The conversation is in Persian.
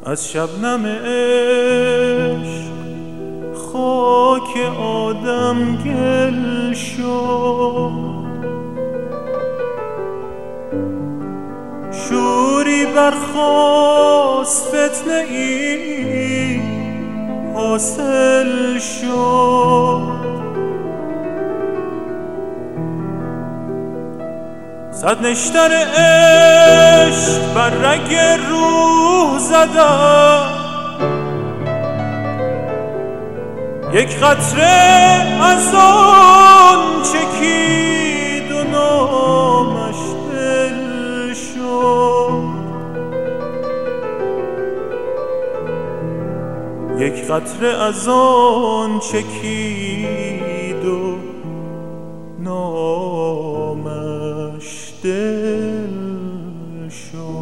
از شبنم عشق خاک آدم گل شد، شوری برخاست فتنه ای حاصل شد. صد نشتر عشق بر رگ روح زدم، یک قطره از آن چکید و نامش دل شد. یک قطره از آن چکید و نامش دل شد.